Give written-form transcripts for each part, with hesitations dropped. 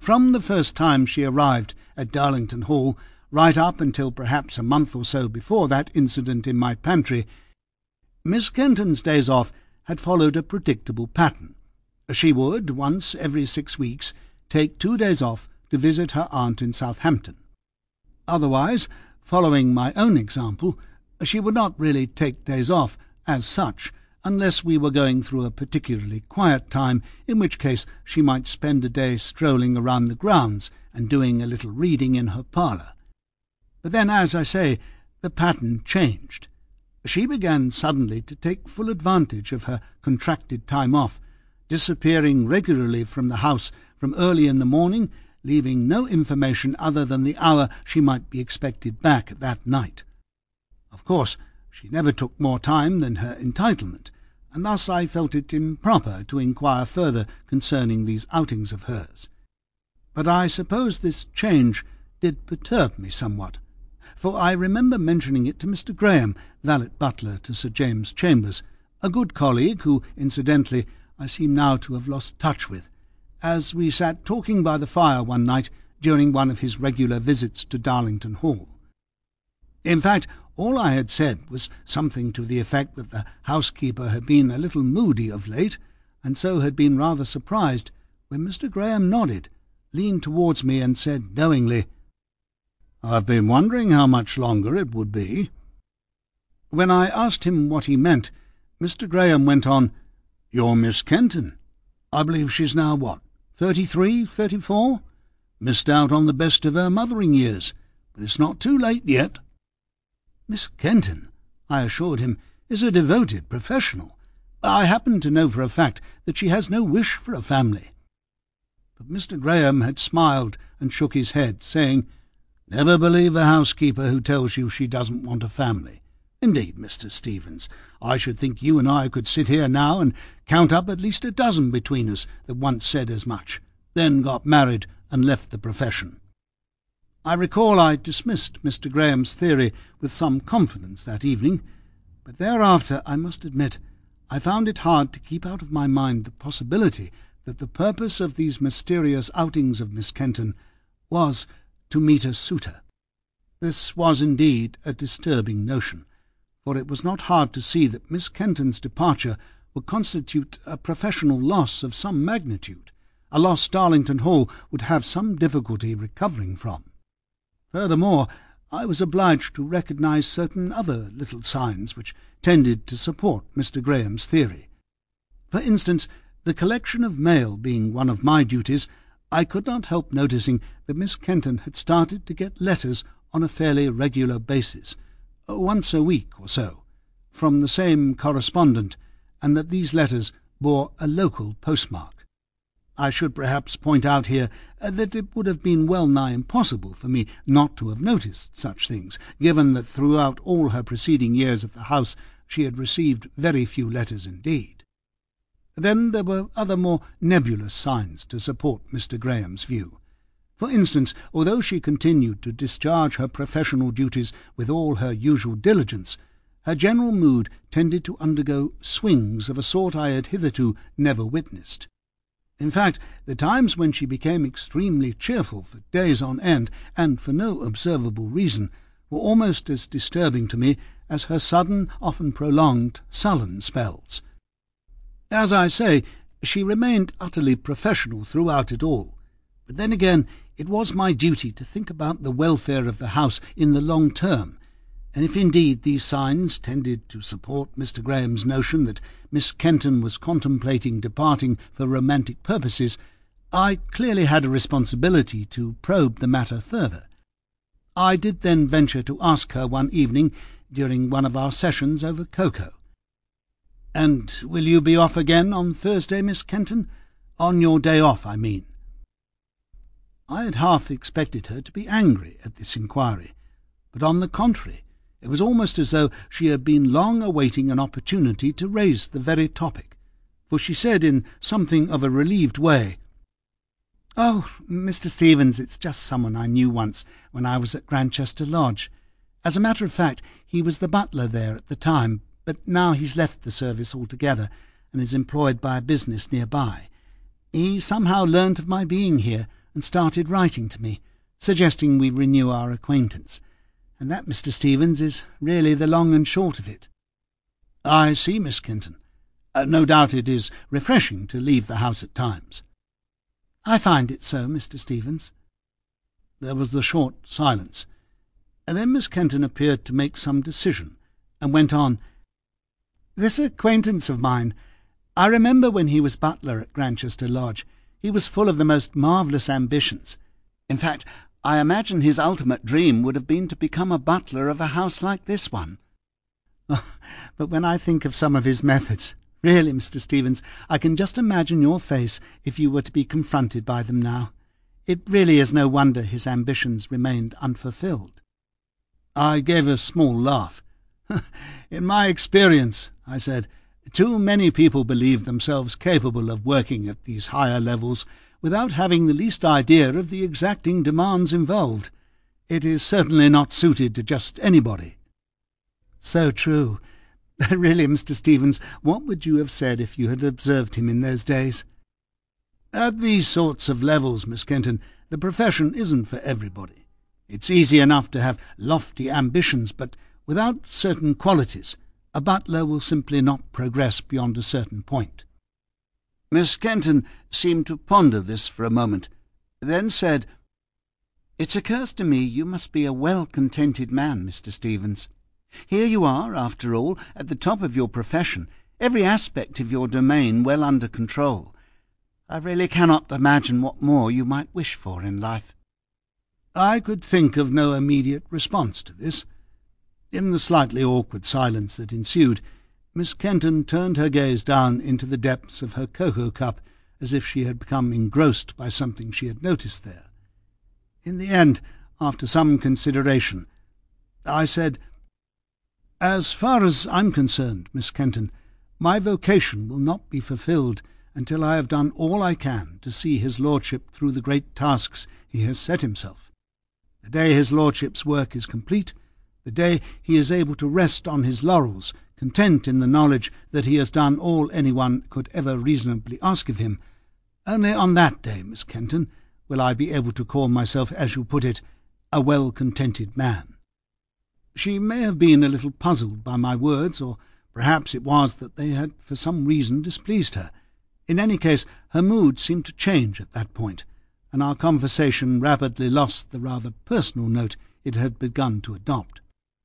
From the first time she arrived at Darlington Hall, right up until perhaps a month or so before that incident in my pantry, Miss Kenton's days off had followed a predictable pattern. She would, once every 6 weeks, take 2 days off to visit her aunt in Southampton. Otherwise, following my own example, she would not really take days off as such, unless we were going through a particularly quiet time, in which case she might spend a day strolling around the grounds and doing a little reading in her parlour. But then, as I say, the pattern changed. She began suddenly to take full advantage of her contracted time off, disappearing regularly from the house from early in the morning, leaving no information other than the hour she might be expected back at that night. Of course, she never took more time than her entitlement, and thus I felt it improper to inquire further concerning these outings of hers. But I suppose this change did perturb me somewhat, for I remember mentioning it to Mr. Graham, valet butler to Sir James Chambers, a good colleague who, incidentally, I seem now to have lost touch with, as we sat talking by the fire one night during one of his regular visits to Darlington Hall. In fact, all I had said was something to the effect that the housekeeper had been a little moody of late, and so had been rather surprised when Mr. Graham nodded, leaned towards me, and said knowingly, "I've been wondering how much longer it would be." When I asked him what he meant, Mr. Graham went on, "You're Miss Kenton. I believe she's now, what, 33, 34? Missed out on the best of her mothering years, but it's not too late yet." "Miss Kenton," I assured him, "is a devoted professional. I happen to know for a fact that she has no wish for a family." But Mr. Graham had smiled and shook his head, saying, "Never believe a housekeeper who tells you she doesn't want a family. Indeed, Mr. Stevens, I should think you and I could sit here now and count up at least a dozen between us that once said as much, then got married and left the profession." I recall I dismissed Mr. Graham's theory with some confidence that evening, but thereafter, I must admit, I found it hard to keep out of my mind the possibility that the purpose of these mysterious outings of Miss Kenton was to meet a suitor. This was indeed a disturbing notion, for it was not hard to see that Miss Kenton's departure would constitute a professional loss of some magnitude, a loss Darlington Hall would have some difficulty recovering from. Furthermore, I was obliged to recognize certain other little signs which tended to support Mr. Graham's theory. For instance, the collection of mail being one of my duties, I could not help noticing that Miss Kenton had started to get letters on a fairly regular basis, once a week or so, from the same correspondent, and that these letters bore a local postmark. I should perhaps point out here that it would have been well-nigh impossible for me not to have noticed such things, given that throughout all her preceding years at the house she had received very few letters indeed. Then there were other more nebulous signs to support Mr. Graham's view. For instance, although she continued to discharge her professional duties with all her usual diligence, her general mood tended to undergo swings of a sort I had hitherto never witnessed. In fact, the times when she became extremely cheerful for days on end, and for no observable reason, were almost as disturbing to me as her sudden, often prolonged, sullen spells. As I say, she remained utterly professional throughout it all, but then again it was my duty to think about the welfare of the house in the long term, and if indeed these signs tended to support Mr. Graham's notion that Miss Kenton was contemplating departing for romantic purposes, I clearly had a responsibility to probe the matter further. I did then venture to ask her one evening during one of our sessions over cocoa, "And will you be off again on Thursday, Miss Kenton? On your day off, I mean." I had half expected her to be angry at this inquiry, but on the contrary, it was almost as though she had been long awaiting an opportunity to raise the very topic, for she said in something of a relieved way, "Oh, Mr. Stevens, it's just someone I knew once when I was at Grantchester Lodge. As a matter of fact, he was the butler there at the time, but now he's left the service altogether and is employed by a business near by. He somehow learnt of my being here, and started writing to me, suggesting we renew our acquaintance. And that, Mr. Stevens, is really the long and short of it." "I see, Miss Kenton. No doubt it is refreshing to leave the house at times." "I find it so, Mr. Stevens." There was the short silence, and then Miss Kenton appeared to make some decision, and went on, "This acquaintance of mine, I remember when he was butler at Grantchester Lodge, he was full of the most marvellous ambitions. In fact, I imagine his ultimate dream would have been to become a butler of a house like this one. But when I think of some of his methods, really, Mr. Stevens, I can just imagine your face if you were to be confronted by them now. It really is no wonder his ambitions remained unfulfilled." I gave a small laugh. "In my experience," I said, "too many people believe themselves capable of working at these higher levels without having the least idea of the exacting demands involved. It is certainly not suited to just anybody." "So true. Really, Mr. Stevens, what would you have said if you had observed him in those days?" "At these sorts of levels, Miss Kenton, the profession isn't for everybody. It's easy enough to have lofty ambitions, but without certain qualities, a butler will simply not progress beyond a certain point." Miss Kenton seemed to ponder this for a moment, then said, "It occurs to me you must be a well-contented man, Mr. Stevens. Here you are, after all, at the top of your profession, every aspect of your domain well under control. I really cannot imagine what more you might wish for in life." I could think of no immediate response to this. In the slightly awkward silence that ensued, Miss Kenton turned her gaze down into the depths of her cocoa-cup, as if she had become engrossed by something she had noticed there. In the end, after some consideration, I said, "As far as I'm concerned, Miss Kenton, my vocation will not be fulfilled until I have done all I can to see his lordship through the great tasks he has set himself. The day his lordship's work is complete, the day he is able to rest on his laurels, content in the knowledge that he has done all anyone could ever reasonably ask of him, only on that day, Miss Kenton, will I be able to call myself, as you put it, a well-contented man." She may have been a little puzzled by my words, or perhaps it was that they had for some reason displeased her. In any case, her mood seemed to change at that point, and our conversation rapidly lost the rather personal note it had begun to adopt.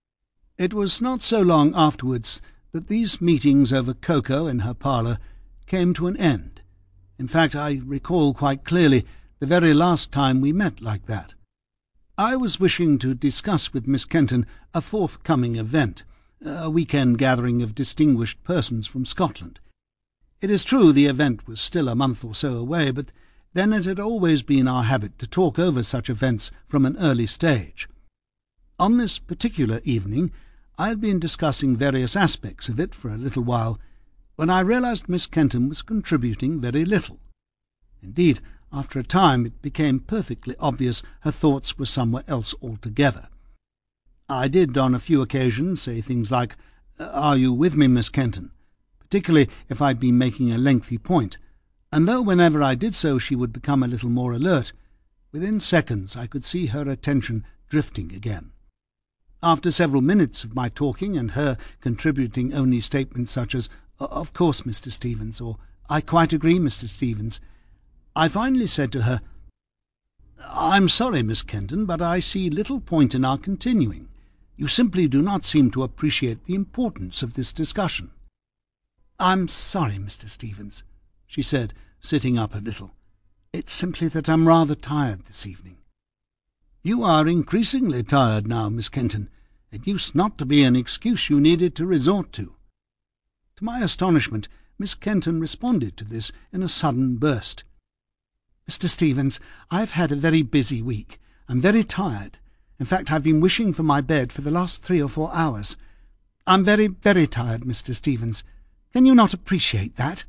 It was not so long afterwards that these meetings over cocoa in her parlour came to an end. In fact, I recall quite clearly the very last time we met like that. I was wishing to discuss with Miss Kenton a forthcoming event, a weekend gathering of distinguished persons from Scotland. It is true the event was still a month or so away, but then it had always been our habit to talk over such events from an early stage. On this particular evening I had been discussing various aspects of it for a little while, when I realized Miss Kenton was contributing very little. Indeed, after a time it became perfectly obvious her thoughts were somewhere else altogether. I did on a few occasions say things like, "Are you with me, Miss Kenton?" particularly if I'd been making a lengthy point, and though whenever I did so she would become a little more alert, within seconds I could see her attention drifting again. After several minutes of my talking and her contributing only statements such as, "Of course, Mr. Stevens," or "I quite agree, Mr. Stevens," I finally said to her, "I'm sorry, Miss Kenton, but I see little point in our continuing. You simply do not seem to appreciate the importance of this discussion." "I'm sorry, Mr. Stevens," she said, sitting up a little. "It's simply that I'm rather tired this evening." "You are increasingly tired now, Miss Kenton. It used not to be an excuse you needed to resort to." To my astonishment, Miss Kenton responded to this in a sudden burst. "Mr. Stevens, I've had a very busy week. I'm very tired. In fact, I've been wishing for my bed for the last 3 or 4 hours. I'm very, very tired, Mr. Stevens. Can you not appreciate that?"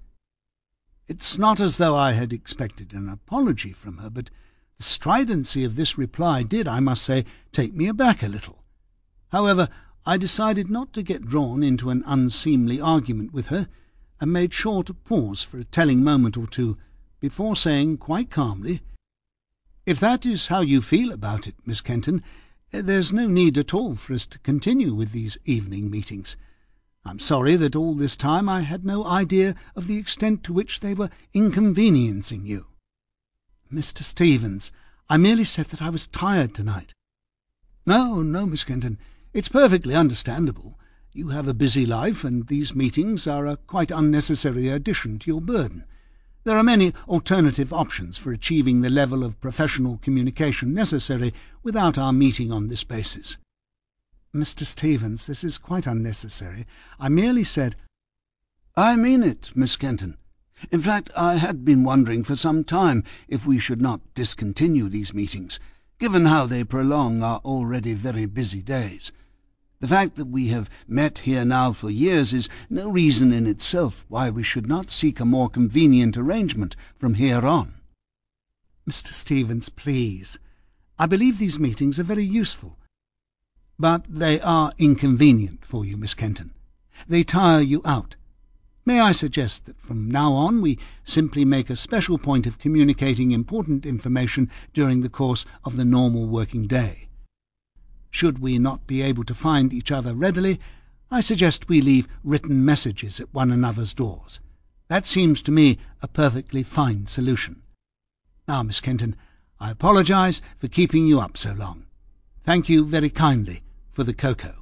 It's not as though I had expected an apology from her, but the stridency of this reply did, I must say, take me aback a little. However, I decided not to get drawn into an unseemly argument with her, and made sure to pause for a telling moment or two before saying quite calmly, If that is how you feel about it, Miss Kenton, there's no need at all for us to continue with these evening meetings. I'm sorry that all this time I had no idea of the extent to which they were inconveniencing you. Mr. Stevens, I merely said that I was tired tonight. No, Miss Kenton, it's perfectly understandable. You have a busy life, and these meetings are a quite unnecessary addition to your burden. There are many alternative options for achieving the level of professional communication necessary without our meeting on this basis. Mr. Stevens, this is quite unnecessary. I merely said— I mean it, Miss Kenton. In fact, I had been wondering for some time if we should not discontinue these meetings, given how they prolong our already very busy days. The fact that we have met here now for years is no reason in itself why we should not seek a more convenient arrangement from here on. Mr. Stevens, please. I believe these meetings are very useful. But they are inconvenient for you, Miss Kenton. They tire you out. May I suggest that from now on we simply make a special point of communicating important information during the course of the normal working day? Should we not be able to find each other readily, I suggest we leave written messages at one another's doors. That seems to me a perfectly fine solution. Now, Miss Kenton, I apologize for keeping you up so long. Thank you very kindly for the cocoa.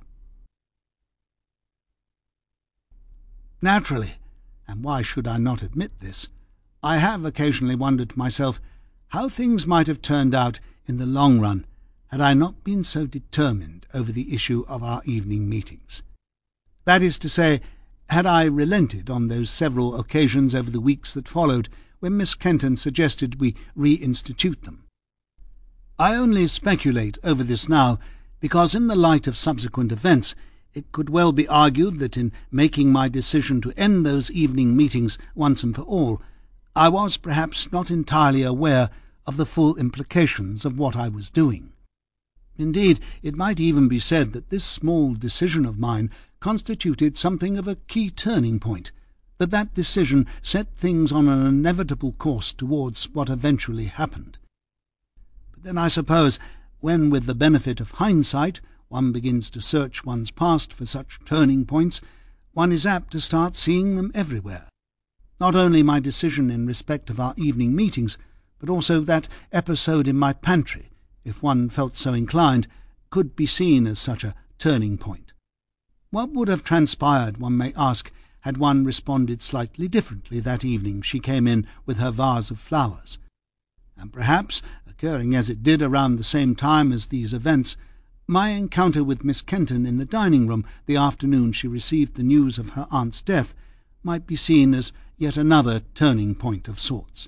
Naturally, and why should I not admit this, I have occasionally wondered to myself how things might have turned out in the long run had I not been so determined over the issue of our evening meetings. That is to say, had I relented on those several occasions over the weeks that followed when Miss Kenton suggested we reinstitute them. I only speculate over this now because in the light of subsequent events it could well be argued that in making my decision to end those evening meetings once and for all, I was perhaps not entirely aware of the full implications of what I was doing. Indeed, it might even be said that this small decision of mine constituted something of a key turning point, that decision set things on an inevitable course towards what eventually happened. But then I suppose, when with the benefit of hindsight one begins to search one's past for such turning points, one is apt to start seeing them everywhere. Not only my decision in respect of our evening meetings, but also that episode in my pantry, if one felt so inclined, could be seen as such a turning point. What would have transpired, one may ask, had one responded slightly differently that evening she came in with her vase of flowers? And perhaps, occurring as it did around the same time as these events, my encounter with Miss Kenton in the dining-room the afternoon she received the news of her aunt's death might be seen as yet another turning point of sorts.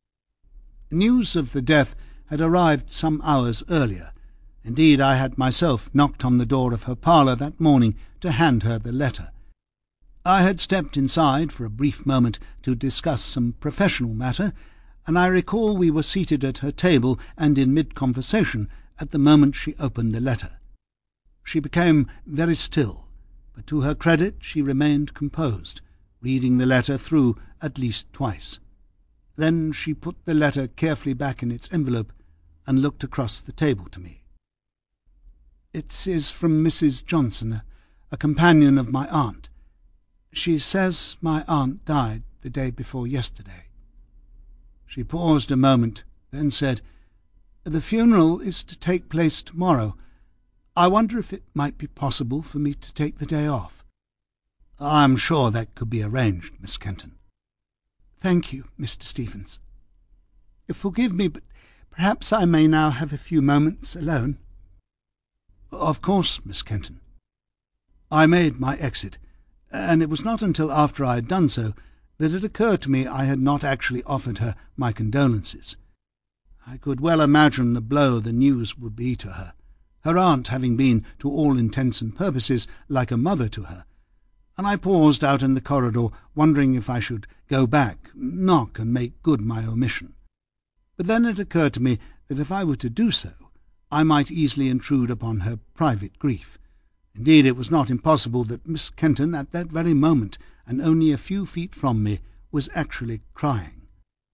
News of the death had arrived some hours earlier. Indeed, I had myself knocked on the door of her parlour that morning to hand her the letter. I had stepped inside for a brief moment to discuss some professional matter, and I recall we were seated at her table and in mid-conversation at the moment she opened the letter. She became very still, but to her credit she remained composed, reading the letter through at least twice. Then she put the letter carefully back in its envelope and looked across the table to me. It is from Mrs. Johnson, a companion of my aunt. She says my aunt died the day before yesterday. She paused a moment, then said, "The funeral is to take place tomorrow. I wonder if it might be possible for me to take the day off." "I am sure that could be arranged, Miss Kenton." "Thank you, Mr. Stevens. Forgive me, but perhaps I may now have a few moments alone." "Of course, Miss Kenton." I made my exit, and it was not until after I had done so that it occurred to me I had not actually offered her my condolences. I could well imagine the blow the news would be to her, her aunt having been, to all intents and purposes, like a mother to her, and I paused out in the corridor, wondering if I should go back, knock, and make good my omission. But then it occurred to me that if I were to do so, I might easily intrude upon her private grief. Indeed, it was not impossible that Miss Kenton, at that very moment, and only a few feet from me, was actually crying.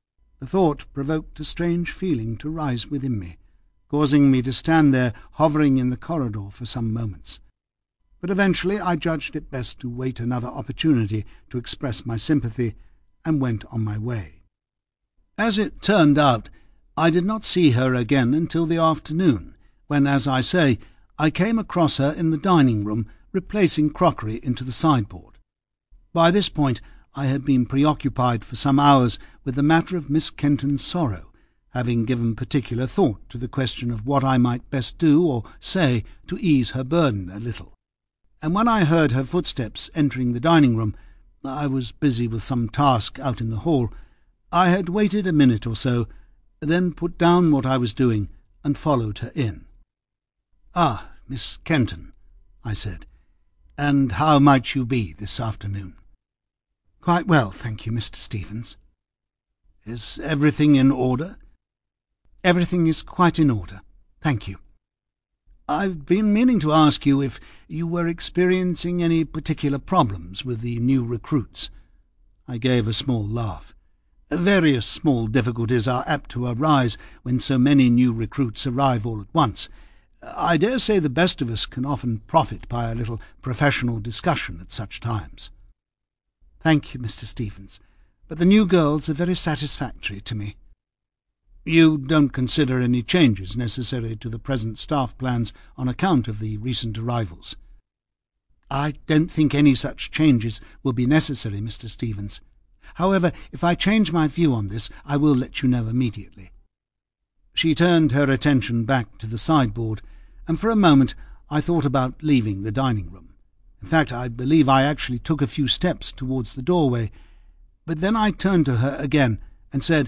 The thought provoked a strange feeling to rise within me, causing me to stand there hovering in the corridor for some moments. But eventually I judged it best to wait another opportunity to express my sympathy, and went on my way. As it turned out, I did not see her again until the afternoon, when, as I say, I came across her in the dining-room, replacing crockery into the sideboard. By this point I had been preoccupied for some hours with the matter of Miss Kenton's sorrow, having given particular thought to the question of what I might best do or say to ease her burden a little. And when I heard her footsteps entering the dining-room, I was busy with some task out in the hall. I had waited a minute or so, then put down what I was doing and followed her in. "Ah, Miss Kenton," I said, "and how might you be this afternoon?" "Quite well, thank you, Mr. Stevens." "Is everything in order?" "Everything is quite in order, thank you." "I've been meaning to ask you if you were experiencing any particular problems with the new recruits." I gave a small laugh. "Various small difficulties are apt to arise when so many new recruits arrive all at once. I dare say the best of us can often profit by a little professional discussion at such times." "Thank you, Mr. Stevens, but the new girls are very satisfactory to me." "You don't consider any changes necessary to the present staff plans on account of the recent arrivals?" "I don't think any such changes will be necessary, Mr. Stevens. However, if I change my view on this, I will let you know immediately." She turned her attention back to the sideboard, and for a moment I thought about leaving the dining-room. In fact, I believe I actually took a few steps towards the doorway, but then I turned to her again and said,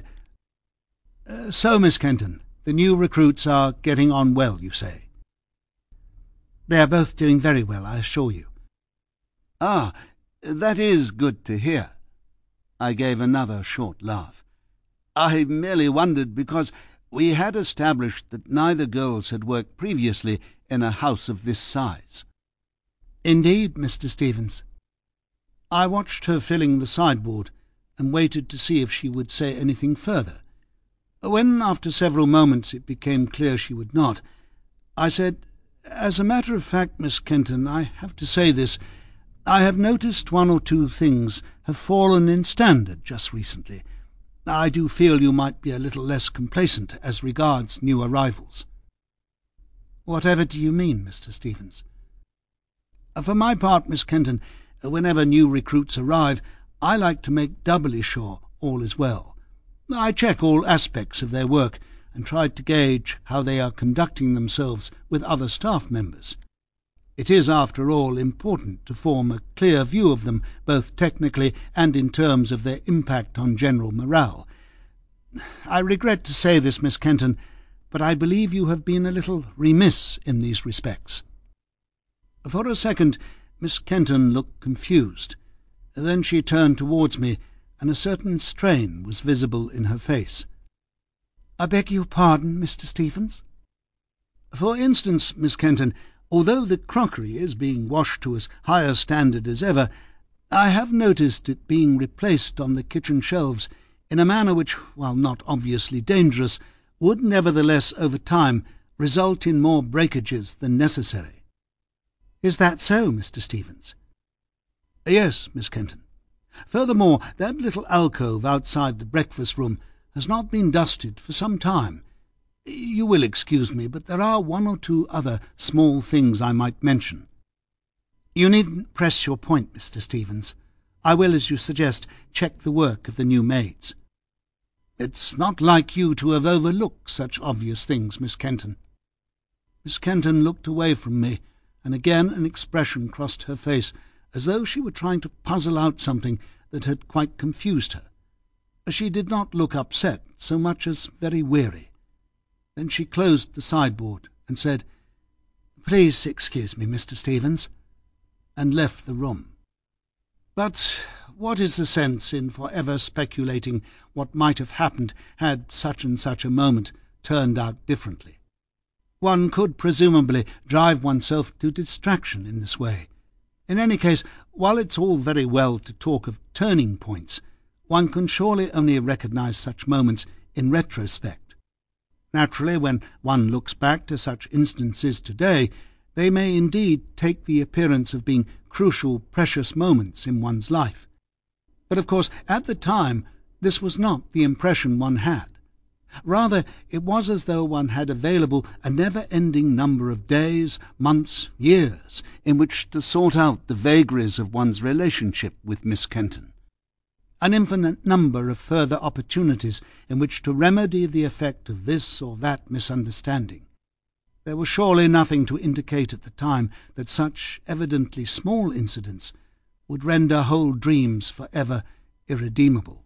"So, Miss Kenton, the new recruits are getting on well, you say?" "They are both doing very well, I assure you." "Ah, that is good to hear." I gave another short laugh. "I merely wondered because we had established that neither girls had worked previously in a house of this size." "Indeed, Mr. Stevens." I watched her filling the sideboard, and waited to see if she would say anything further. When, after several moments, it became clear she would not, I said, "As a matter of fact, Miss Kenton, I have to say this. I have noticed one or two things have fallen in standard just recently. I do feel you might be a little less complacent as regards new arrivals." "Whatever do you mean, Mr. Stevens?" "For my part, Miss Kenton, whenever new recruits arrive, I like to make doubly sure all is well. I check all aspects of their work, and try to gauge how they are conducting themselves with other staff members. It is, after all, important to form a clear view of them, both technically and in terms of their impact on general morale. I regret to say this, Miss Kenton, but I believe you have been a little remiss in these respects." For a second Miss Kenton looked confused. Then she turned towards me, and a certain strain was visible in her face. "I beg your pardon, Mr. Stevens?" "For instance, Miss Kenton, although the crockery is being washed to as high a standard as ever, I have noticed it being replaced on the kitchen shelves in a manner which, while not obviously dangerous, would nevertheless over time result in more breakages than necessary." "Is that so, Mr. Stevens?" "Yes, Miss Kenton. Furthermore, that little alcove outside the breakfast-room has not been dusted for some time. You will excuse me, but there are one or two other small things I might mention." "You needn't press your point, Mr. Stevens. I will, as you suggest, check the work of the new maids." "It's not like you to have overlooked such obvious things, Miss Kenton." Miss Kenton looked away from me, and again an expression crossed her face, as though she were trying to puzzle out something that had quite confused her. She did not look upset so much as very weary. Then she closed the sideboard and said, "Please excuse me, Mr. Stevens," and left the room. But what is the sense in for ever speculating what might have happened had such and such a moment turned out differently? One could presumably drive oneself to distraction in this way. In any case, while it's all very well to talk of turning points, One can surely only recognise such moments in retrospect. Naturally, when one looks back to such instances today, they may indeed take the appearance of being crucial, precious moments in one's life. But of course, at the time, this was not the impression one had. Rather, it was as though one had available a never-ending number of days, months, years, in which to sort out the vagaries of one's relationship with Miss Kenton. An infinite number of further opportunities in which to remedy the effect of this or that misunderstanding. There was surely nothing to indicate at the time that such evidently small incidents would render whole dreams for ever irredeemable.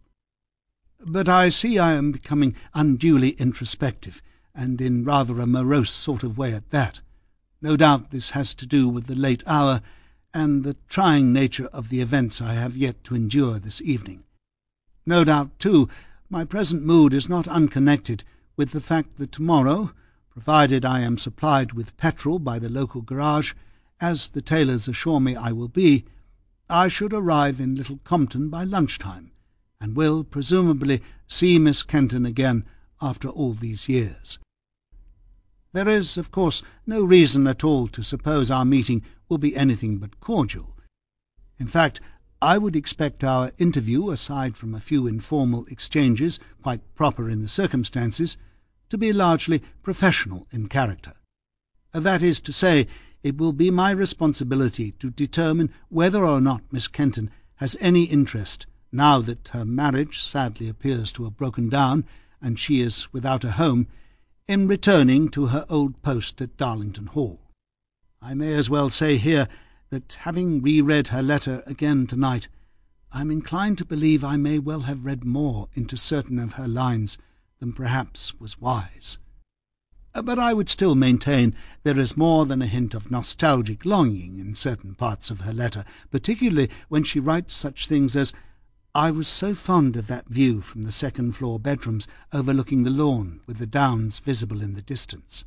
But I see I am becoming unduly introspective, and in rather a morose sort of way at that. No doubt this has to do with the late hour and the trying nature of the events I have yet to endure this evening. No doubt, too, my present mood is not unconnected with the fact that tomorrow, provided I am supplied with petrol by the local garage, as the tailors assure me I will be, I should arrive in Little Compton by lunchtime, and will presumably see Miss Kenton again after all these years. There is, of course, no reason at all to suppose our meeting will be anything but cordial. In fact, I would expect our interview, aside from a few informal exchanges, quite proper in the circumstances, to be largely professional in character. That is to say, it will be my responsibility to determine whether or not Miss Kenton has any interest, now that her marriage sadly appears to have broken down and she is without a home, in returning to her old post at Darlington Hall. I may as well say here that, having reread her letter again tonight, I am inclined to believe I may well have read more into certain of her lines than perhaps was wise. But I would still maintain there is more than a hint of nostalgic longing in certain parts of her letter, particularly when she writes such things as, "I was so fond of that view from the second-floor bedrooms overlooking the lawn with the downs visible in the distance."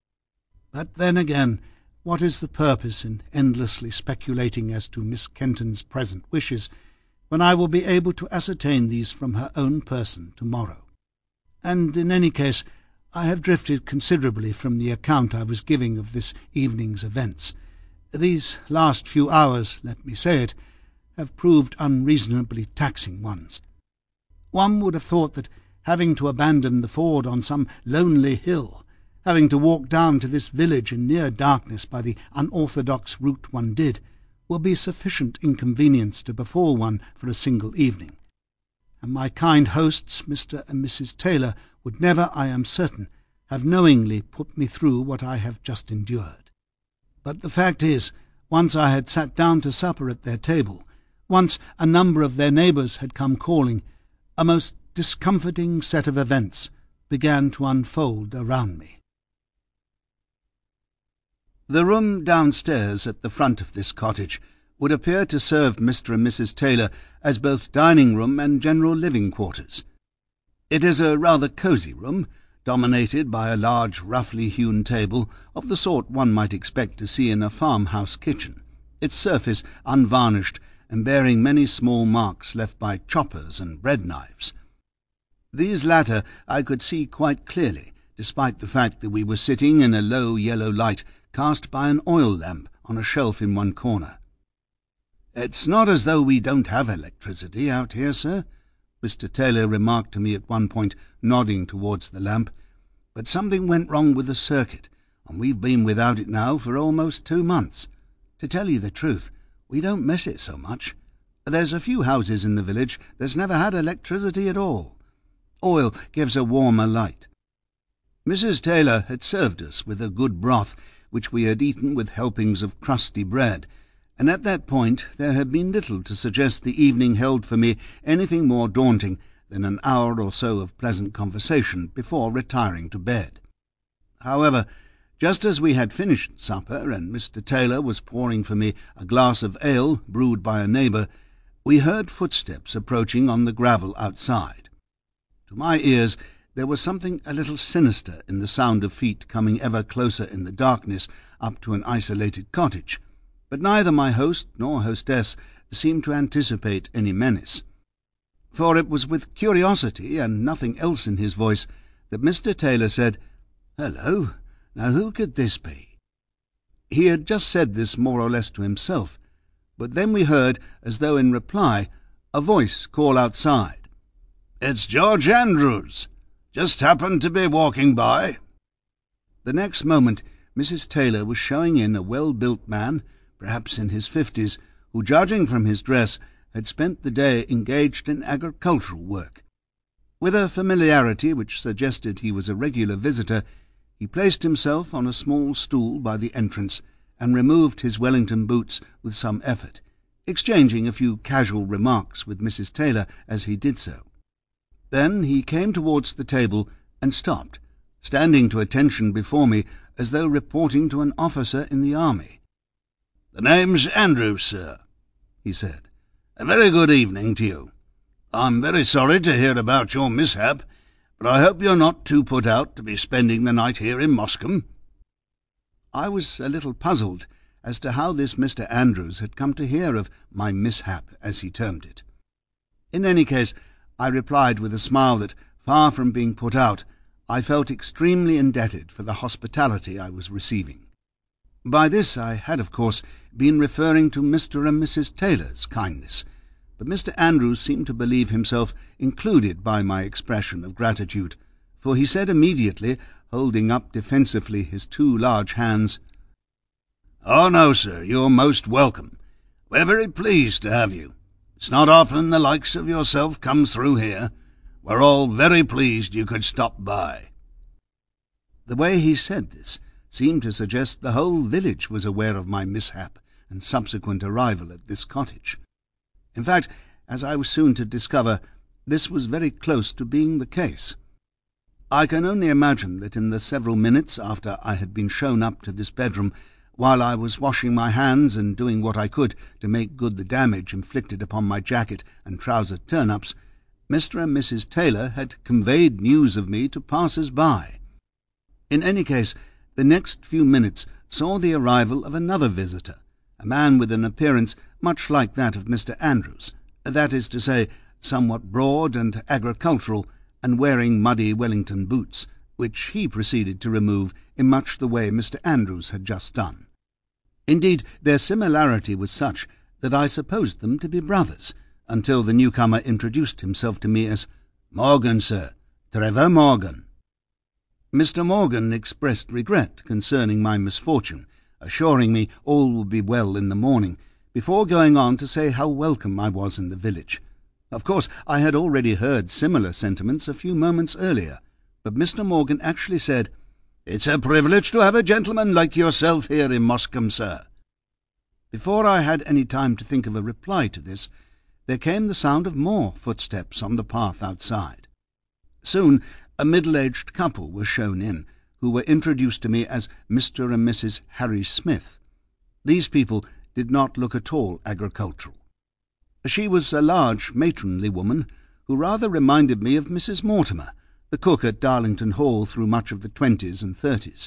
But then again, what is the purpose in endlessly speculating as to Miss Kenton's present wishes, when I will be able to ascertain these from her own person tomorrow? And in any case, I have drifted considerably from the account I was giving of this evening's events. These last few hours, let me say it, have proved unreasonably taxing ones. One would have thought that, having to abandon the ford on some lonely hill, having to walk down to this village in near darkness by the unorthodox route one did, will be sufficient inconvenience to befall one for a single evening. And my kind hosts, Mr. and Mrs. Taylor, would never, I am certain, have knowingly put me through what I have just endured. But the fact is, once I had sat down to supper at their table, once a number of their neighbours had come calling, a most discomforting set of events began to unfold around me. The room downstairs at the front of this cottage would appear to serve Mr. and Mrs. Taylor as both dining-room and general living quarters. It is a rather cosy room, dominated by a large, roughly hewn table of the sort one might expect to see in a farmhouse kitchen, its surface unvarnished and bearing many small marks left by choppers and bread-knives. These latter I could see quite clearly, despite the fact that we were sitting in a low yellow light cast by an oil lamp on a shelf in one corner. "It's not as though we don't have electricity out here, sir," Mr. Taylor remarked to me at one point, nodding towards the lamp, "but something went wrong with the circuit, and we've been without it now for almost 2 months. To tell you the truth, we don't miss it so much. There's a few houses in the village that's never had electricity at all. Oil gives a warmer light." Mrs. Taylor had served us with a good broth, which we had eaten with helpings of crusty bread, and at that point there had been little to suggest the evening held for me anything more daunting than an hour or so of pleasant conversation before retiring to bed. However, just as we had finished supper and Mr. Taylor was pouring for me a glass of ale brewed by a neighbour, we heard footsteps approaching on the gravel outside. To my ears there was something a little sinister in the sound of feet coming ever closer in the darkness up to an isolated cottage, but neither my host nor hostess seemed to anticipate any menace. for it was with curiosity and nothing else in his voice that Mr. Taylor said, "Hello, now who could this be?" He had just said this more or less to himself, but then we heard, as though in reply, a voice call outside, "It's George Andrews. Just happened to be walking by." The next moment Mrs. Taylor was showing in a well-built man, perhaps in his 50s, who, judging from his dress, had spent the day engaged in agricultural work. With a familiarity which suggested he was a regular visitor, he placed himself on a small stool by the entrance and removed his Wellington boots with some effort, exchanging a few casual remarks with Mrs. Taylor as he did so. Then he came towards the table and stopped, standing to attention before me as though reporting to an officer in the army. "The name's Andrews, sir," he said. "A very good evening to you. I'm very sorry to hear about your mishap, but I hope you're not too put out to be spending the night here in Moscombe." I was a little puzzled as to how this Mr. Andrews had come to hear of my mishap, as he termed it. In any case, I replied with a smile that, far from being put out, I felt extremely indebted for the hospitality I was receiving. By this I had, of course, been referring to Mr. and Mrs. Taylor's kindness, but Mr. Andrews seemed to believe himself included by my expression of gratitude, for he said immediately, holding up defensively his two large hands, "Oh, no, sir, you're most welcome. We're very pleased to have you. It's not often the likes of yourself comes through here. We're all very pleased you could stop by." The way he said this seemed to suggest the whole village was aware of my mishap and subsequent arrival at this cottage. In fact, as I was soon to discover, this was very close to being the case. I can only imagine that in the several minutes after I had been shown up to this bedroom, while I was washing my hands and doing what I could to make good the damage inflicted upon my jacket and trouser turn-ups, Mr. and Mrs. Taylor had conveyed news of me to passers-by. In any case, the next few minutes saw the arrival of another visitor, a man with an appearance much like that of Mr. Andrews, that is to say, somewhat broad and agricultural, and wearing muddy Wellington boots, which he proceeded to remove in much the way Mr. Andrews had just done. Indeed, their similarity was such that I supposed them to be brothers, until the newcomer introduced himself to me as "Morgan, sir, Trevor Morgan." Mr. Morgan expressed regret concerning my misfortune, assuring me all would be well in the morning, before going on to say how welcome I was in the village. Of course, I had already heard similar sentiments a few moments earlier, but Mr. Morgan actually said, "It's a privilege to have a gentleman like yourself here in Moscombe, sir." Before I had any time to think of a reply to this, there came the sound of more footsteps on the path outside. Soon a middle-aged couple were shown in, who were introduced to me as Mr. and Mrs. Harry Smith. These people did not look at all agricultural. She was a large, matronly woman, who rather reminded me of Mrs. Mortimer, the cook at Darlington Hall through much of the 20s and 30s.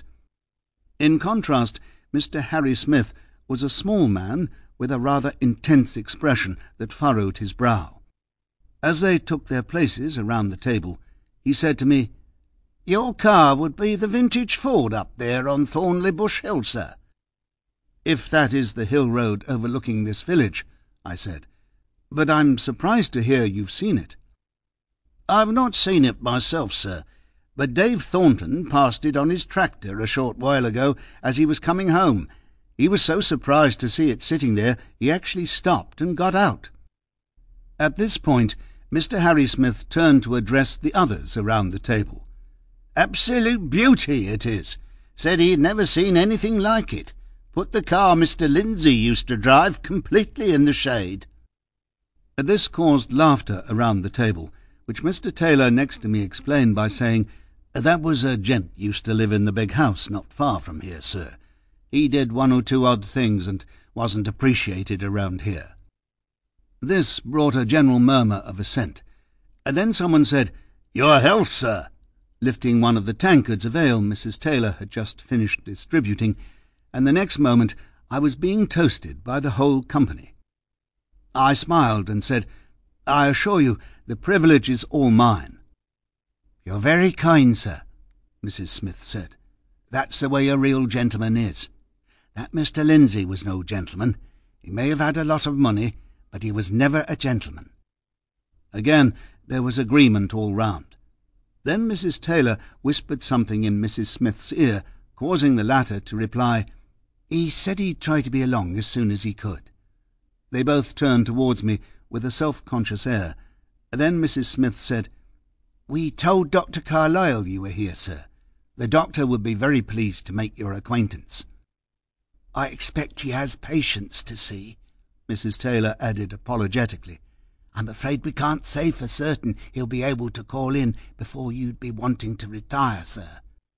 In contrast, Mr. Harry Smith was a small man with a rather intense expression that furrowed his brow. As they took their places around the table, he said to me, "Your car would be the vintage Ford up there on Thornley Bush Hill, sir." "If that is the hill road overlooking this village," I said. "But I'm surprised to hear you've seen it." "I've not seen it myself, sir, but Dave Thornton passed it on his tractor a short while ago as he was coming home. He was so surprised to see it sitting there, he actually stopped and got out." At this point, Mr. Harry Smith turned to address the others around the table. "Absolute beauty it is. Said he'd never seen anything like it. Put the car Mr. Lindsay used to drive completely in the shade." This caused laughter around the table, which Mr. Taylor next to me explained by saying, "That was a gent used to live in the big house not far from here, sir. He did one or two odd things and wasn't appreciated around here." This brought a general murmur of assent, and then someone said, "Your health, sir," lifting one of the tankards of ale Mrs. Taylor had just finished distributing, and the next moment I was being toasted by the whole company. I smiled and said, "I assure you The privilege is all mine." "You're very kind, sir," Mrs. Smith said. "That's the way a real gentleman is. That Mr. Lindsay was no gentleman. He may have had a lot of money, but he was never a gentleman." Again there was agreement all round. Then Mrs. Taylor whispered something in Mrs. Smith's ear, causing the latter to reply, "He said he'd try to be along as soon as he could." They both turned towards me with a self-conscious air. Then Mrs. Smith said, "We told Dr. Carlyle you were here, sir. The doctor would be very pleased to make your acquaintance." "I expect he has patients to see," Mrs. Taylor added apologetically. "I'm afraid we can't say for certain he'll be able to call in before you'd be wanting to retire, sir."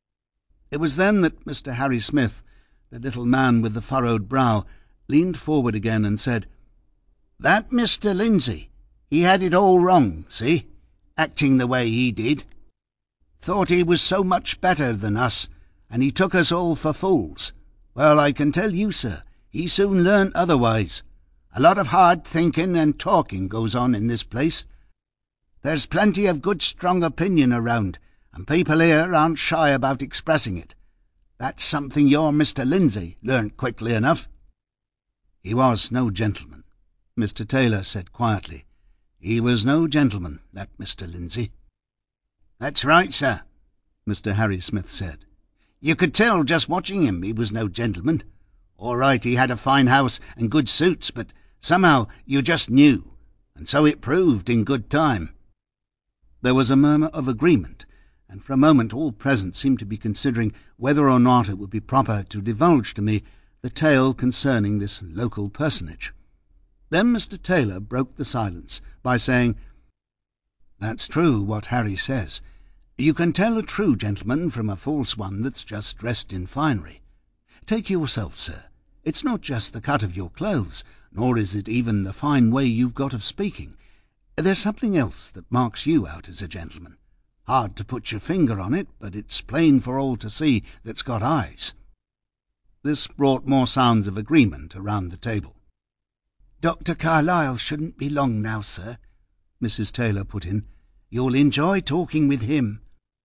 It was then that Mr. Harry Smith, the little man with the furrowed brow, leaned forward again and said, "That Mr. Lindsay, he had it all wrong, see, acting the way he did. Thought he was so much better than us, and he took us all for fools. Well, I can tell you, sir, he soon learnt otherwise. A lot of hard thinking and talking goes on in this place. There's plenty of good strong opinion around, and people here aren't shy about expressing it. That's something your Mr. Lindsay learnt quickly enough." "He was no gentleman," Mr. Taylor said quietly. "He was no gentleman, that Mr. Lindsay." "That's right, sir," Mr. Harry Smith said. "You could tell just watching him he was no gentleman. All right, he had a fine house and good suits, but somehow you just knew, and so it proved in good time." There was a murmur of agreement, and for a moment all present seemed to be considering whether or not it would be proper to divulge to me the tale concerning this local personage. Then Mr. Taylor broke the silence by saying, "That's true what Harry says. You can tell a true gentleman from a false one that's just dressed in finery. Take yourself, sir. It's not just the cut of your clothes, nor is it even the fine way you've got of speaking. There's something else that marks you out as a gentleman. Hard to put your finger on it, but it's plain for all to see that's got eyes." This brought more sounds of agreement around the table. "Dr. Carlyle shouldn't be long now, sir," Mrs. Taylor put in. "You'll enjoy talking with him."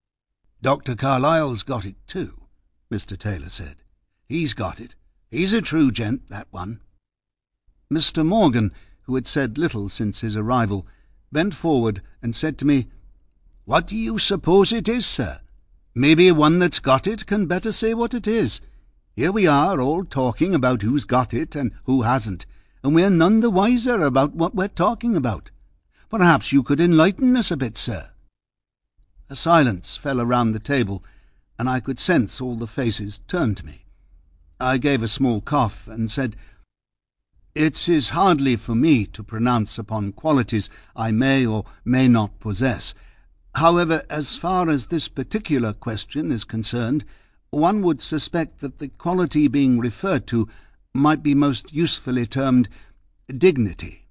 "Dr. Carlyle's got it too," Mr. Taylor said. "He's got it. He's a true gent, that one." Mr. Morgan, who had said little since his arrival, bent forward and said to me, "What do you suppose it is, sir? Maybe one that's got it can better say what it is. Here we are all talking about who's got it and who hasn't, and we're none the wiser about what we're talking about. Perhaps you could enlighten us a bit, sir." A silence fell around the table, and I could sense all the faces turned to me. I gave a small cough and said, "It is hardly for me to pronounce upon qualities I may or may not possess. However, as far as this particular question is concerned, one would suspect that the quality being referred to might be most usefully termed dignity."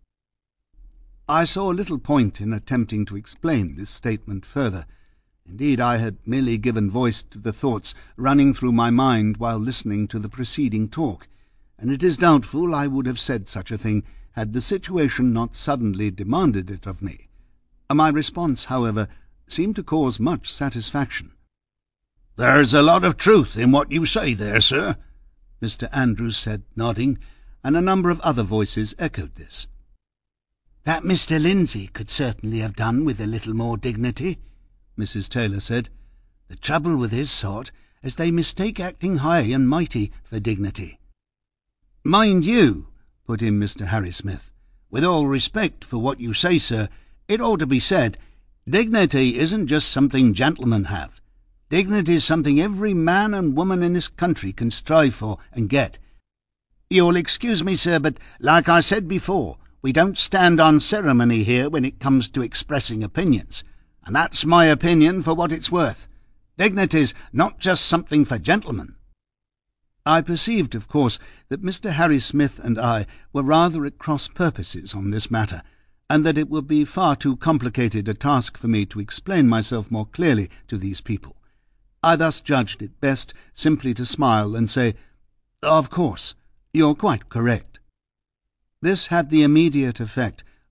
I saw little point in attempting to explain this statement further. Indeed, I had merely given voice to the thoughts running through my mind while listening to the preceding talk, and it is doubtful I would have said such a thing had the situation not suddenly demanded it of me. My response, however, seemed to cause much satisfaction. "There's a lot of truth in what you say there, sir," Mr. Andrews said, nodding, and a number of other voices echoed this. "That Mr. Lindsay could certainly have done with a little more dignity," Mrs. Taylor said. "The trouble with his sort is they mistake acting high and mighty for dignity." "Mind you," put in Mr. Harry Smith, "with all respect for what you say, sir, it ought to be said, dignity isn't just something gentlemen have. Dignity is something every man and woman in this country can strive for and get. You'll excuse me, sir, but like I said before, we don't stand on ceremony here when it comes to expressing opinions, and that's my opinion for what it's worth. Dignity's not just something for gentlemen." I perceived, of course, that Mr. Harry Smith and I were rather at cross purposes on this matter, and that it would be far too complicated a task for me to explain myself more clearly to these people. I thus judged it best simply to smile and say, "Of course, you're quite correct." This had the immediate effect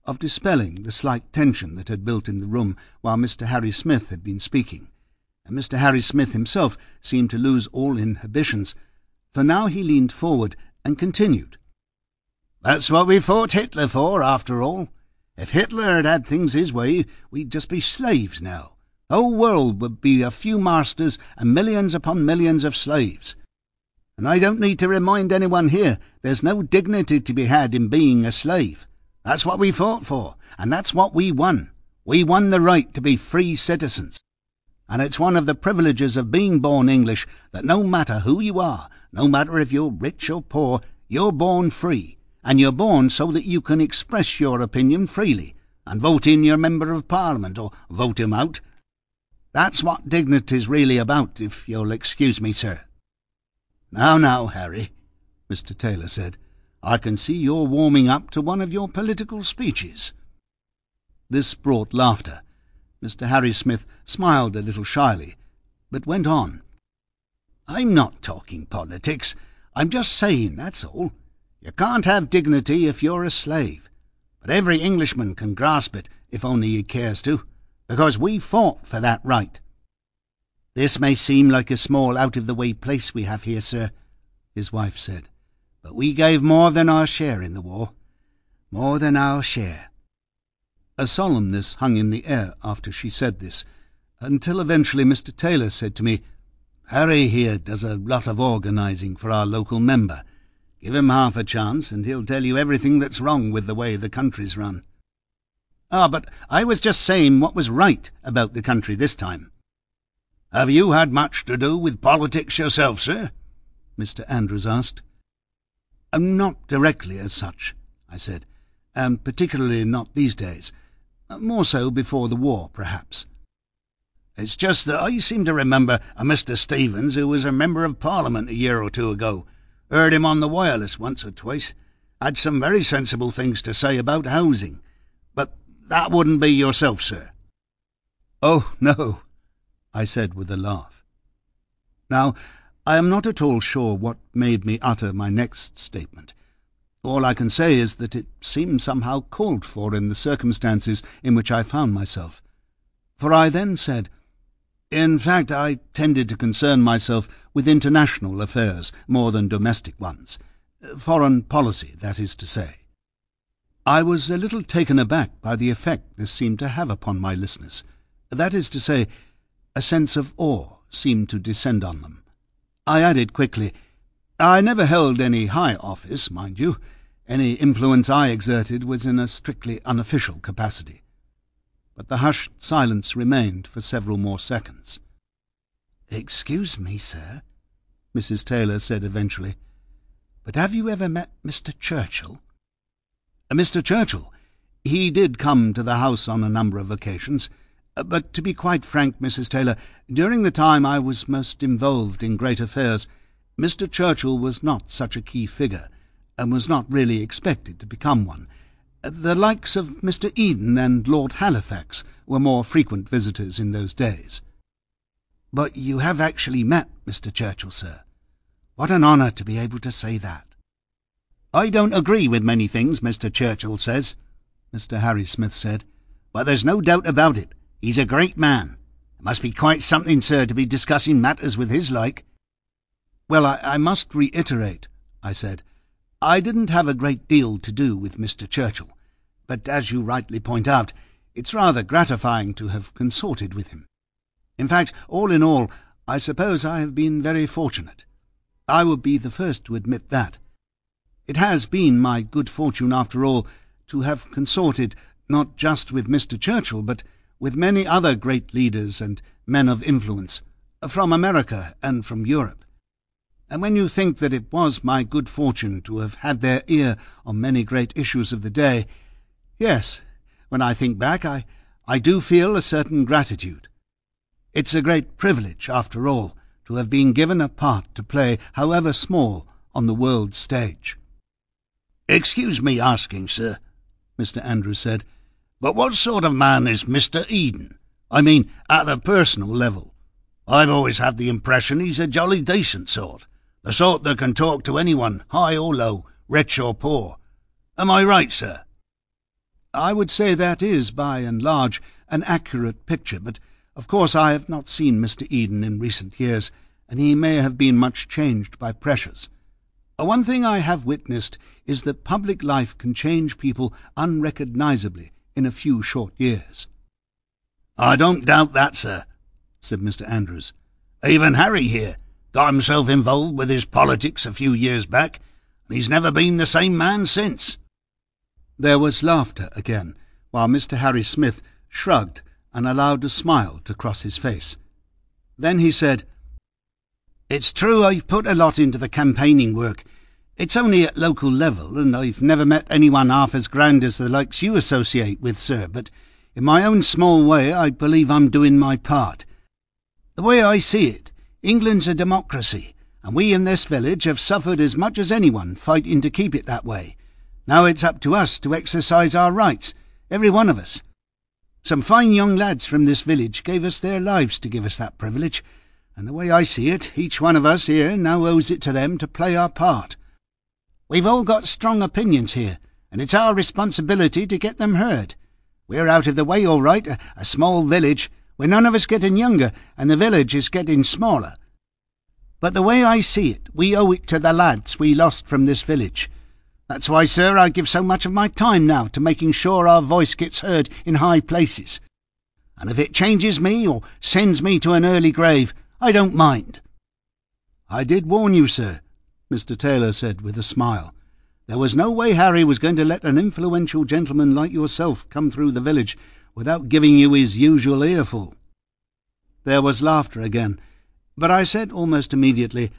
of dispelling the slight tension that had built in the room while Mr. Harry Smith had been speaking, and Mr. Harry Smith himself seemed to lose all inhibitions, for now he leaned forward and continued. "That's what we fought Hitler for, after all. If Hitler had had things his way, we'd just be slaves now. The whole world would be a few masters and millions upon millions of slaves. And I don't need to remind anyone here there's no dignity to be had in being a slave. That's what we fought for, and that's what we won. We won the right to be free citizens. And it's one of the privileges of being born English that no matter who you are, no matter if you're rich or poor, you're born free, and you're born so that you can express your opinion freely, and vote in your Member of Parliament, or vote him out. That's what dignity's really about, if you'll excuse me, sir." Now, Harry," Mr. Taylor said, "I can see you're warming up to one of your political speeches." This brought laughter. Mr. Harry Smith smiled a little shyly, but went on. "I'm not talking politics. I'm just saying, that's all. You can't have dignity if you're a slave. But every Englishman can grasp it, if only he cares to, because we fought for that right." "This may seem like a small out-of-the-way place we have here, sir," his wife said, "but we gave more than our share in the war. More than our share." A solemnness hung in the air after she said this, until eventually Mr. Taylor said to me, "Harry here does a lot of organising for our local member. Give him half a chance, and he'll tell you everything that's wrong with the way the country's run." "Ah, but I was just saying what was right about the country this time." "Have you had much to do with politics yourself, sir?" Mr. Andrews asked. "Not directly as such," I said, "and particularly not these days. More so before the war, perhaps." "It's just that I seem to remember a Mr. Stevens who was a Member of Parliament a year or two ago. Heard him on the wireless once or twice. Had some very sensible things to say about housing. But that wouldn't be yourself, sir." "Oh, no," I said with a laugh. Now, I am not at all sure what made me utter my next statement. All I can say is that it seemed somehow called for in the circumstances in which I found myself. For I then said, "In fact, I tended to concern myself with international affairs more than domestic ones. Foreign policy, that is to say." I was a little taken aback by the effect this seemed to have upon my listeners. That is to say, a sense of awe seemed to descend on them. I added quickly, "I never held any high office, mind you. Any influence I exerted was in a strictly unofficial capacity." But the hushed silence remained for several more seconds. "Excuse me, sir," Mrs. Taylor said eventually, "but have you ever met Mr. Churchill?" "Mr. Churchill? He did come to the house on a number of occasions. But to be quite frank, Mrs. Taylor, during the time I was most involved in great affairs, Mr. Churchill was not such a key figure, and was not really expected to become one. The likes of Mr. Eden and Lord Halifax were more frequent visitors in those days." "But you have actually met Mr. Churchill, sir? What an honour to be able to say that." "I don't agree with many things Mr. Churchill says," Mr. Harry Smith said, "but there's no doubt about it. He's a great man. It must be quite something, sir, to be discussing matters with his like." "Well, I must reiterate," I said, "I didn't have a great deal to do with Mr. Churchill, but as you rightly point out, it's rather gratifying to have consorted with him. In fact, all in all, I suppose I have been very fortunate. I would be the first to admit that. It has been my good fortune, after all, to have consorted not just with Mr. Churchill, but with many other great leaders and men of influence, from America and from Europe. And when you think that it was my good fortune to have had their ear on many great issues of the day, yes, when I think back, I do feel a certain gratitude. It's a great privilege, after all, to have been given a part to play, however small, on the world's stage." "Excuse me asking, sir," Mr. Andrews said, "but what sort of man is Mr. Eden? I mean, at the personal level. I've always had the impression he's a jolly decent sort, the sort that can talk to anyone, high or low, rich or poor. Am I right, sir?" I would say that is, by and large, an accurate picture, but of course I have not seen Mr. Eden in recent years, and he may have been much changed by pressures. One thing I have witnessed is that public life can change people unrecognisably in a few short years. I don't doubt that, sir, said Mr. Andrews. Even Harry here got himself involved with his politics a few years back, and he's never been the same man since. There was laughter again, while Mr. Harry Smith shrugged and allowed a smile to cross his face. Then he said, "It's true I've put a lot into the campaigning work. It's only at local level, and I've never met anyone half as grand as the likes you associate with, sir, but in my own small way I believe I'm doing my part. The way I see it, England's a democracy, and we in this village have suffered as much as anyone fighting to keep it that way. Now it's up to us to exercise our rights, every one of us. Some fine young lads from this village gave us their lives to give us that privilege, and the way I see it, each one of us here now owes it to them to play our part. We've all got strong opinions here, and it's our responsibility to get them heard. We're out of the way all right, a small village, where none of us getting younger, and the village is getting smaller. But the way I see it, we owe it to the lads we lost from this village. That's why, sir, I give so much of my time now to making sure our voice gets heard in high places. And if it changes me or sends me to an early grave, I don't mind." "I did warn you, sir," Mr. Taylor said with a smile. "There was no way Harry was going to let an influential gentleman like yourself come through the village without giving you his usual earful." There was laughter again, but I said almost immediately,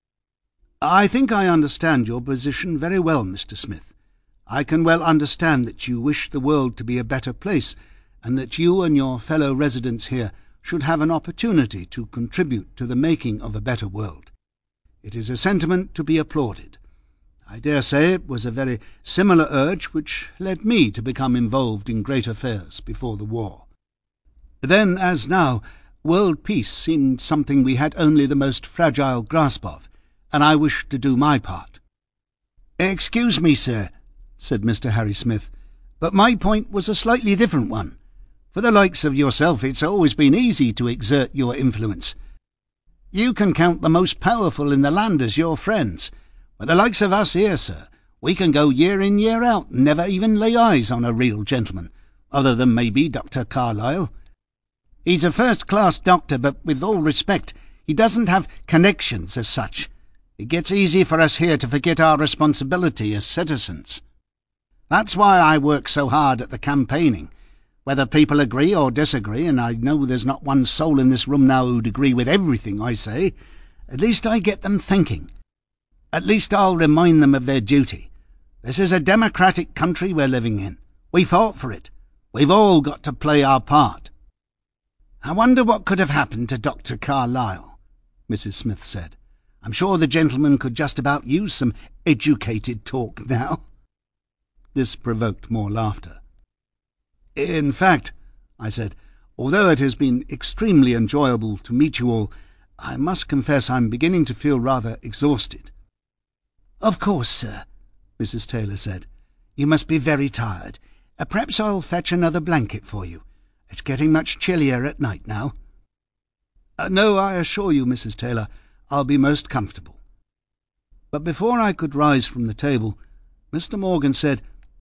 "I think I understand your position very well, Mr. Smith. I can well understand that you wish the world to be a better place, and that you and your fellow residents here should have an opportunity to contribute to the making of a better world. It is a sentiment to be applauded. I dare say it was a very similar urge which led me to become involved in great affairs before the war. Then, as now, world peace seemed something we had only the most fragile grasp of, and I wished to do my part." "Excuse me, sir," said Mr. Harry Smith, "but my point was a slightly different one. For the likes of yourself it's always been easy to exert your influence. You can count the most powerful in the land as your friends, but the likes of us here, sir, we can go year in year out and never even lay eyes on a real gentleman, other than maybe Dr. Carlyle. He's a first-class doctor, but with all respect, he doesn't have connections as such. It gets easy for us here to forget our responsibility as citizens. That's why I work so hard at the campaigning. Whether people agree or disagree, and I know there's not one soul in this room now who'd agree with everything I say, at least I get them thinking. At least I'll remind them of their duty. This is a democratic country we're living in. We fought for it. We've all got to play our part." "I wonder what could have happened to Dr. Carlyle," Mrs. Smith said. "I'm sure the gentleman could just about use some educated talk now." This provoked more laughter. "In fact," I said, "although it has been extremely enjoyable to meet you all, I must confess I'm beginning to feel rather exhausted." "Of course, sir," Mrs. Taylor said. "You must be very tired. Perhaps I'll fetch another blanket for you. It's getting much chillier at night now." "No, I assure you, Mrs. Taylor, I'll be most comfortable." But before I could rise from the table, Mr. Morgan said,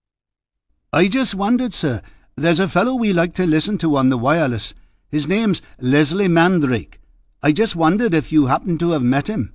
"I just wondered, sir, there's a fellow we like to listen to on the wireless. His name's Leslie Mandrake. I just wondered if you happened to have met him."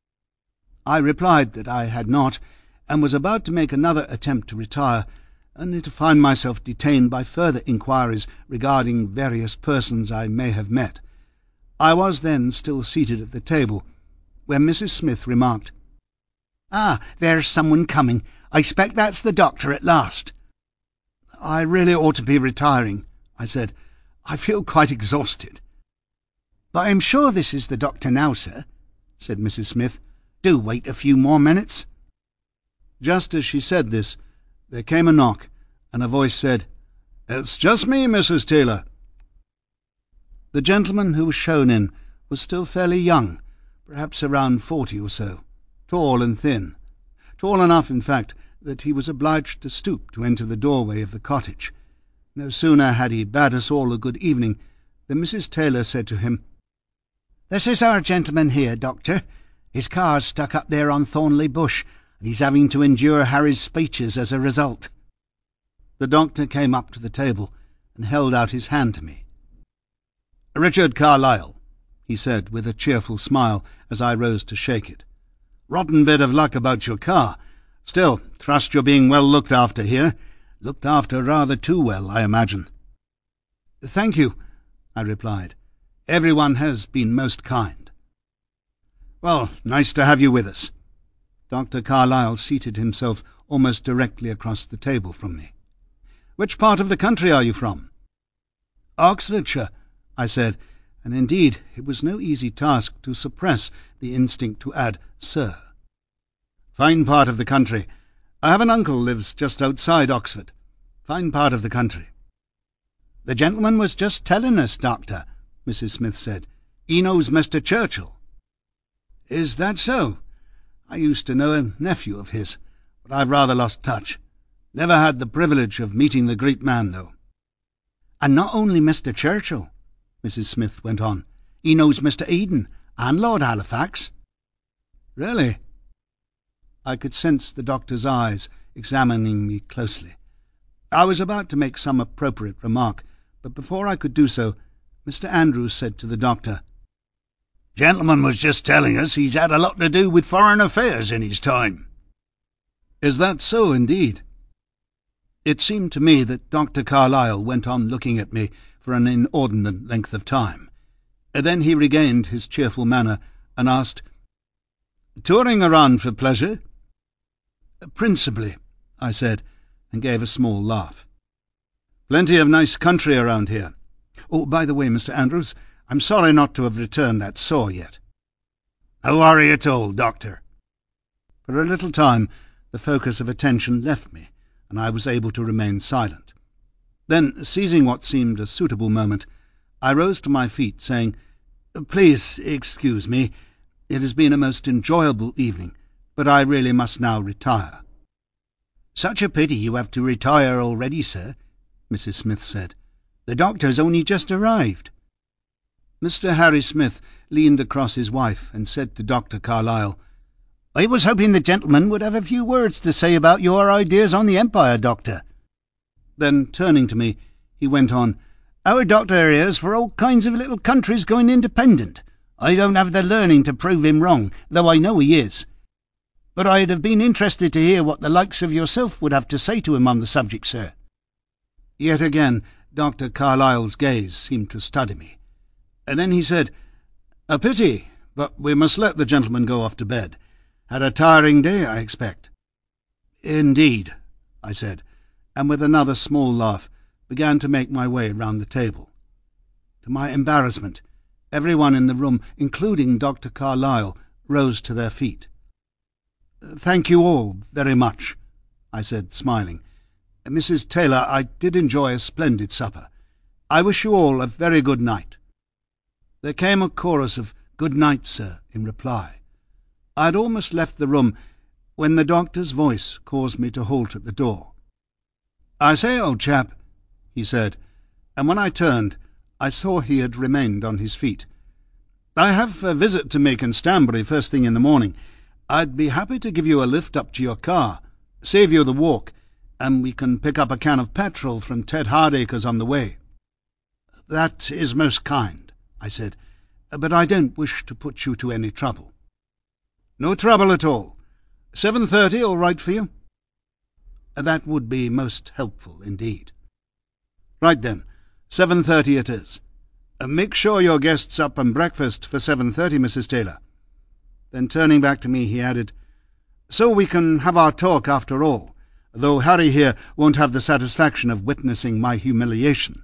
I replied that I had not, and was about to make another attempt to retire, only to find myself detained by further inquiries regarding various persons I may have met. I was then still seated at the table, where Mrs. Smith remarked, "Ah, there's someone coming. I expect that's the doctor at last." "I really ought to be retiring," I said. "I feel quite exhausted." "But I'm sure this is the doctor now, sir," said Mrs. Smith. "Do wait a few more minutes." Just as she said this, there came a knock, and a voice said, "It's just me, Mrs. Taylor." The gentleman who was shown in was still fairly young, perhaps around 40 or so, tall and thin. Tall enough, in fact, that he was obliged to stoop to enter the doorway of the cottage. No sooner had he bade us all a good evening than Mrs. Taylor said to him, "This is our gentleman here, Doctor. His car's stuck up there on Thornley Bush, and he's having to endure Harry's speeches as a result." The doctor came up to the table and held out his hand to me. "Richard Carlyle," he said with a cheerful smile as I rose to shake it. "Rotten bit of luck about your car. Still, trust you're being well looked after here. Looked after rather too well, I imagine." "Thank you," I replied. "Everyone has been most kind." "Well, nice to have you with us." Dr. Carlyle seated himself almost directly across the table from me. "Which part of the country are you from?" "Oxfordshire," I said, and indeed it was no easy task to suppress the instinct to add "sir." "Fine part of the country. I have an uncle lives just outside Oxford. Fine part of the country." "The gentleman was just telling us, Doctor," Mrs. Smith said. "He knows Mr. Churchill." "Is that so? I used to know a nephew of his, but I've rather lost touch. Never had the privilege of meeting the great man, though." "And not only Mr. Churchill," Mrs. Smith went on. "He knows Mr. Eden and Lord Halifax." "Really?" I could sense the doctor's eyes examining me closely. I was about to make some appropriate remark, but before I could do so, Mr. Andrews said to the doctor, "Gentleman was just telling us he's had a lot to do with foreign affairs in his time." "Is that so, indeed?" It seemed to me that Dr. Carlyle went on looking at me for an inordinate length of time. Then he regained his cheerful manner and asked, "Touring around for pleasure?" "Principally," I said, and gave a small laugh. "Plenty of nice country around here. Oh, by the way, Mr. Andrews, I'm sorry not to have returned that saw yet." "No worry at all, Doctor." For a little time the focus of attention left me, and I was able to remain silent. Then, seizing what seemed a suitable moment, I rose to my feet, saying, "Please excuse me. It has been a most enjoyable evening, but I really must now retire." "Such a pity you have to retire already, sir," Mrs. Smith said. "The doctor's only just arrived." Mr. Harry Smith leaned across his wife and said to Dr. Carlyle, "I was hoping the gentleman would have a few words to say about your ideas on the Empire, Doctor." Then, turning to me, he went on, "Our doctor here's for all kinds of little countries going independent. I don't have the learning to prove him wrong, though I know he is. But I'd have been interested to hear what the likes of yourself would have to say to him on the subject, sir." Yet again Dr. Carlyle's gaze seemed to study me. And then he said, "A pity, but we must let the gentleman go off to bed. Had a tiring day, I expect." "Indeed," I said, and with another small laugh began to make my way round the table. To my embarrassment, everyone in the room, including Dr. Carlyle, rose to their feet. "Thank you all very much," I said, smiling. "Mrs. Taylor, I did enjoy a splendid supper. I wish you all a very good night." There came a chorus of "Good night, sir," in reply. I had almost left the room when the doctor's voice caused me to halt at the door. "I say, old chap," he said, and when I turned, I saw he had remained on his feet. "I have a visit to make in Stanbury first thing in the morning. I'd be happy to give you a lift up to your car, save you the walk, and we can pick up a can of petrol from Ted Hardacre's on the way." "That is most kind," I said, "but I don't wish to put you to any trouble." "No trouble at all. 7:30 all right for you?" "That would be most helpful indeed." "Right then, 7:30 it is. Make sure your guest's up and breakfast for 7:30, Mrs. Taylor." Then turning back to me, he added, "So we can have our talk after all, though Harry here won't have the satisfaction of witnessing my humiliation."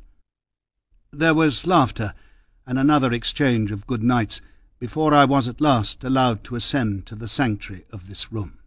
There was laughter and another exchange of good nights before I was at last allowed to ascend to the sanctuary of this room.